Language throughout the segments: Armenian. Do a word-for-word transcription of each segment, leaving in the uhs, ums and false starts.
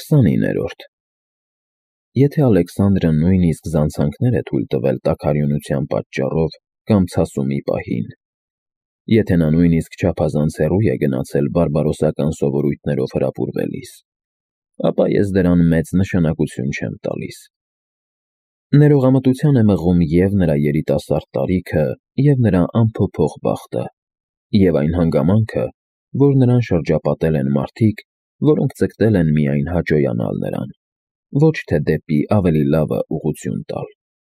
քսանիններորդ Եթե Ալեքսանդրը նույնիսկ զանցանքներ է թույլ տվել տաքարյունության պատճառով կամ ցասումի պահին, եթե նա նույնիսկ չափազանց հեռու է գնացել բարբարոսական սովորույթներով հրապուրվելիս, ապա ես դրան մեծ նշանակություն չեմ տալիս։ Ներողամտության է մղում և նրա երիտասարդ տարիքը, և նրա անփոփոխ բախտը, և այն հանգամանքը, որ նրան շրջապատել են մարդիկ, որոնք ձգտել են միայն հաճոյանալ նրան, ոչ թե դեպի ավելի լավը ուղղություն տալ։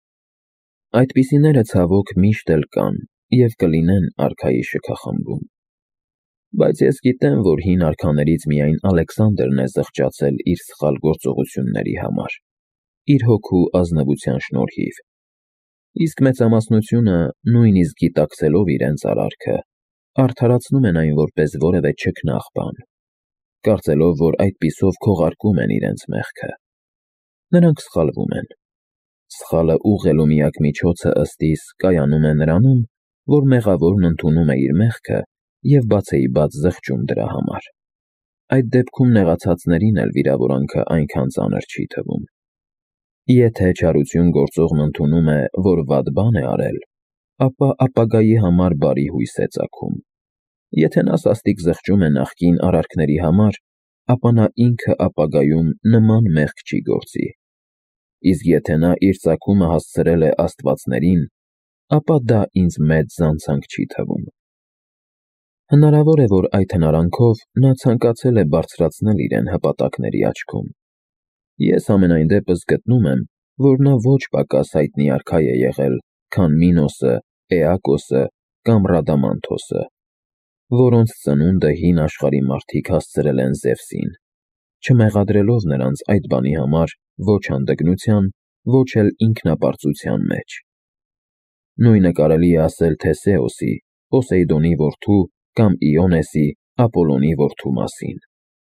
Այդպիսիները ցավոք միշտ էլ կան և կլինեն արքայի շքախմբում։ Բայց ես գիտեմ, որ հին արքաներից միայն Ալեքսանդրն է զղջացել իր սխալ գործողությունների համար, իր հոգու ազնվության շնորհիվ, իսկ մեծամասնությունը, նույնիսկ գիտակցելով իրենց արարքը, արդարացնում են այն որպես որևէ չքնաղ բան, կարծելով, որ այդպիսով քողարկում են իրենց մեղքը։ Նրանք սխալվում են։ Սխալը ուղղելու միակ միջոցը ըստ իս կայանում է նրանում, որ մեղավորն ընդունում է իր մեղքը և բացեիբաց զղջում դրա համար։ Այդ դեպքում նեղացածներին էլ վիրավորանքը այնքան ծանր չի թվում։ Եթե չարություն գործողն ընդունում է, որ վատ բան է արել, ապա ապագայի համար բարի հույս է ծագում։ Եթե նա սաստիկ զղջում է նախկին արարքների համար, ապա նա ինքը ապագայում նման մեղք չի գործի։ Իսկ եթե նա իր ծագումը հասցրել է աստվածներին, ապա դա ինձ մեծ զանցանք չի թվում։ Հնարավոր է, որ այդ հնարանքով նա ցանկացել է բարձրացնել իրեն հպատակների աչքում։ Ես համենայն դեպս գտնում եմ, որ նա ոչ պակաս հայտնի արքա է եղել, քան Մինոսը, Էակոսը կամ Ռադամանթոսը, որոնց ծնունդը հին աշխարհի մարդիկ հասցրել են Զևսին, չմեղադրելով նրանց այդ բանի համար ոչ հանդգնության, ոչ էլ ինքնապարծության մեջ։ Նույնը կարելի է ասել Թեսեոսի, Պոսեյդոնի որդու կամ Իոնեսի, Ապոլոնի որդու մասին։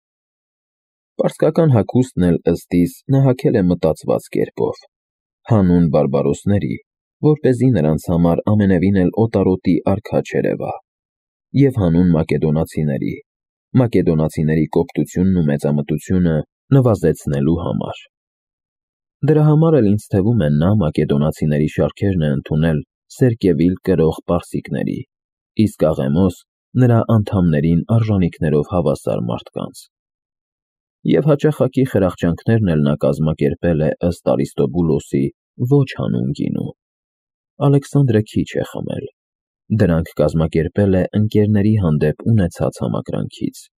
Պարսկական հագուստն էլ ըստ իս նա հագել է մտածված կերպով, հանուն բարբարոսների, որպեսզի նրանց համար ամենևին էլ օտարոտի արքա չերևա, և հանուն մակեդոնացիների, մակեդոնացիների կոպտությունն ու մեծամտությունը նվազեցնելու համար։ Դրա համար էլ ինձ թվում է նա մակեդոնացիների շարքերն է ընդունել Սերկևիլ կրող պարսիկների, իսկ Աղեմոս նրա անդամներին արժանիքներով հավասար մարդկանց։ Եվ հաճախակի խրախճանքներն էլ նա կազմակերպել է ըստ Արիստոբուլոսի ոչ հանուն գինու։ Ալեքսանդրը քիչ է խմել։ Դրանք կազմակերպել է ընկերների հանդեպ ունեցած համակրանքից։